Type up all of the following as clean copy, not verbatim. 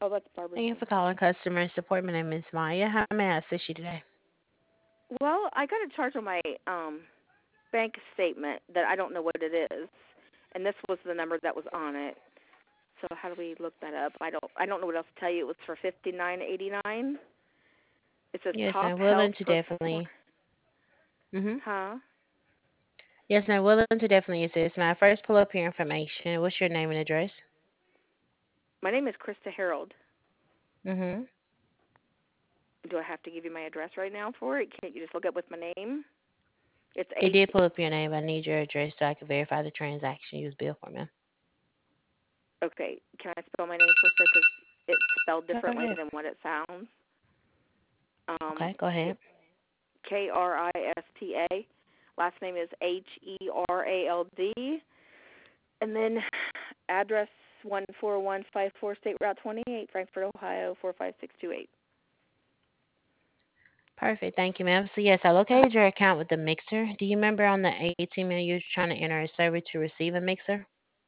Oh, that's Thank you Barbara's for name. calling customer support. My name is Maya. How may I assist you today? Well, I got a charge on my bank statement that I don't know what it is, and this was the number that was on it. So how do we look that up? I don't know what else to tell you. It was for 59.89. It says Yes, top ma'am. health Willing to for four. definitely. Mhm. Huh? Yes, ma'am. Willing to definitely assist. May I first pull up your information? What's your name and address? My name is Krista Harold. Mhm. Do I have to give you my address right now for it? Can't you just look up with my name? It's It did 18. pull up your name. I need your address so I can verify the transaction you was billed for, ma'am. Okay. Can I spell my name first because it's spelled Go differently ahead. than what it sounds? Okay, go ahead. It's Krista. Last name is Herald. And then address 14154 State Route 28, Frankfort, Ohio 45628. Perfect. Thank you, ma'am. So yes, I located your account with the mixer. Do you remember on the 18 minute you were trying to enter a server to receive a mixer?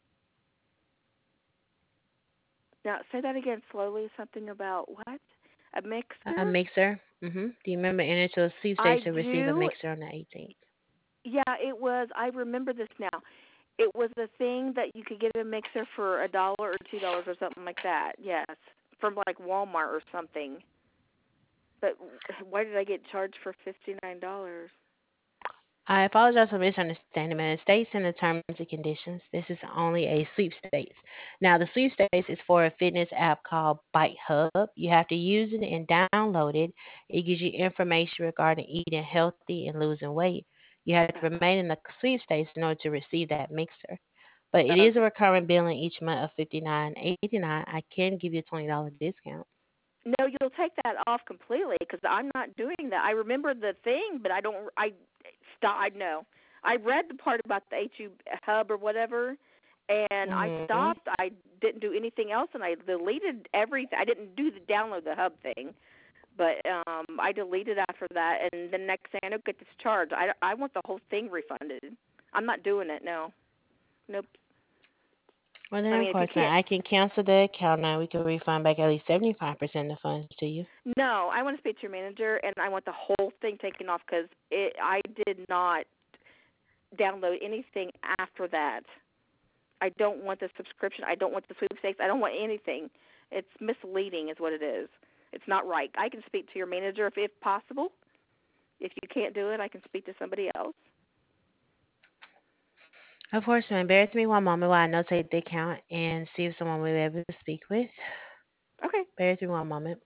Now say that again slowly. Something about what? A A mixer? mixer. Do you remember entering to a sweep I station to receive a do. mixer on the 18th? Yeah, it was. I remember this now. It was the thing that you could get a mixer for $1 or $2 or something like that. Yes, from like Walmart or something. But why did I get charged for $59? I apologize for misunderstanding, man. It states in the terms and conditions this is only a sweepstakes. Now, the sweepstakes is for a fitness app called Bite Hub. You have to use it and download it. It gives you information regarding eating healthy and losing weight. You have to remain in the sweepstakes in order to receive that mixer. But it is a Okay. recurring billing each month of $59.89. I can give you a $20 discount. No, you'll take that off completely because I'm not doing that. I remember the thing, but I don't. I stop. I know. I read the part about the HU hub or whatever, and I Mhm. stopped. I didn't do anything else, and I deleted everything. I didn't do the download the hub thing, but I deleted after that. And the next thing I know, get this charge. I want the whole thing refunded. I'm not doing it. No. Nope. Well, then, I of mean, if you course, can't. now I can cancel the account. Now we can refund back at least 75% of the funds to you. No, I want to speak to your manager, and I want the whole thing taken off because I did not download anything after that. I don't want the subscription. I don't want the sweepstakes. I don't want anything. It's misleading, is what it is. It's not right. I can speak to your manager if possible. If you can't do it, I can speak to somebody else. Of course, ma'am. Bear with me one moment while I notate the account and see if someone will be able to speak with. Okay. Bear with me one moment.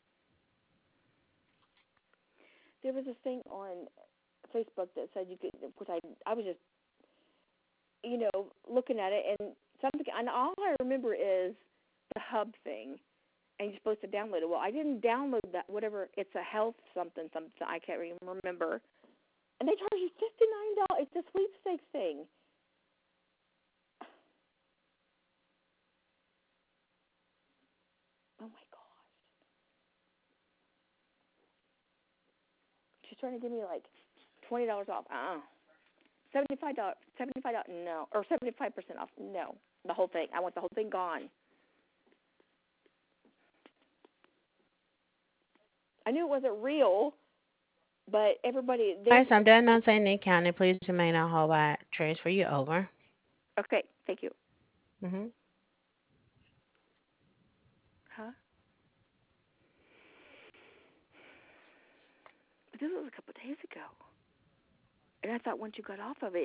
There was a thing on Facebook that said you could. Of course, I was just looking at it and something. And all I remember is the hub thing and you're supposed to download it. Well, I didn't download that. Whatever, it's a health something something. I can't even remember. And they charge you $59. It's a sweepstakes thing. Oh my gosh, she's trying to give me like $20 off. $75. $75. No, or 75% off. No, the whole thing. I want the whole thing gone. I knew it wasn't real, but everybody All right, then. so I'm done notating the account, and please remain on hold while I transfer you over. Okay, thank you. Mm-hmm. Huh? But this was a couple of days ago. And I thought once you got off of it,